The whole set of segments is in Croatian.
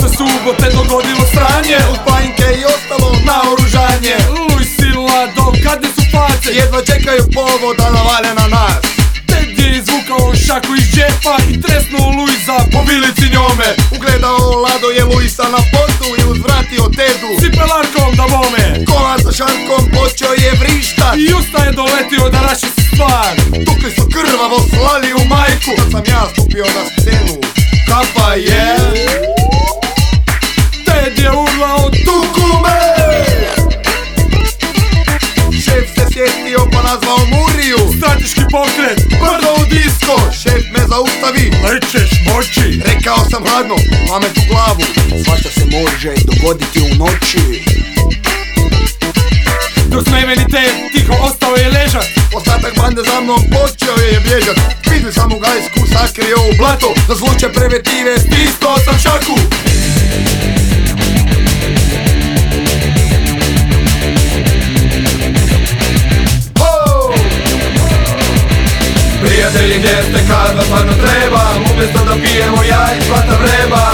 Prošle subote dogodilo sranje, uz bajnke i ostalo naoružanje. Luis i Lado, kadne su face, jedva čekaju povod da navale na nas. Ted je izvukao šaku iz džepa i tresnuo Luisa po vilici njome. Ugledao Lado je Luisa na podu i uzvratio Tedu s cipelarkom da bome. Kola sa šankom počeo je vrištat i usta je doletio da raščisti stvar. Tukli su krvavo, slali u majku. Kad sam ja stupio na scenu, kapa je, Ted je urlao tuku me. Šef se sjetio pa nazvao Muriju, strateški pokret, brdo u disko. Šef me zaustavi, nećeš moći. Rekao sam hladno, pamet u glavu, svašta se može dogoditi u noći. Dok smejveni Ted tiho ostao je ležat, ostatak bande za mnom počeo je bježat. Vidli sam u gajsku, sakrio u blato, za zvuče preventive stisnuo sam šaku. Prijatelji, gdje ste kad vas stvarno treba? Umjesto da pijemo ja i zlata vreba.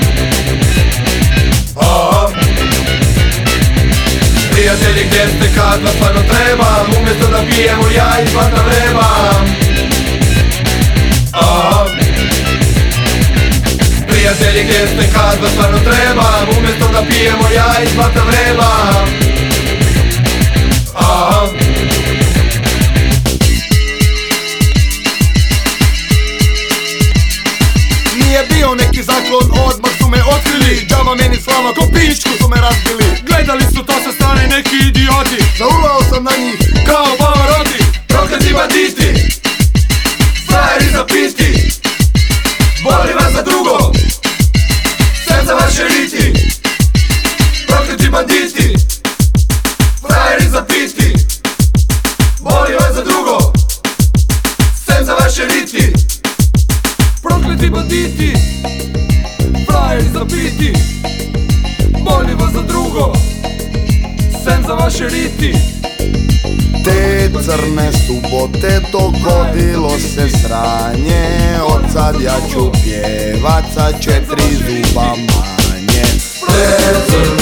Prijatelji, gdje ste kad vas stvarno treba? Umjesto da pijemo ja i zlata vreba. Prijatelji, gdje ste kad vas stvarno treba? Umjesto da pijemo ja i zlata vreba. Nije bio neki zaklon, odmah su me otkrili. Džaba meni slava, ko pičku su me razbili. Gledali su to sa strane neki idioti, zaulao sam na njih kao Pavarotti. Prokleti banditi, frajeri za piti, boli vas za drugo, sem za vaše riti. Prokleti banditi, frajeri za piti, boli vas za drugo, sem za vaše riti. Prokleti banditi, frajeri za piti, boli vas za drugo, sem za vaše riti. Te crne subote dogodilo se sranje, od sad ja ću pjevat sa 4 zuba manje. Te crne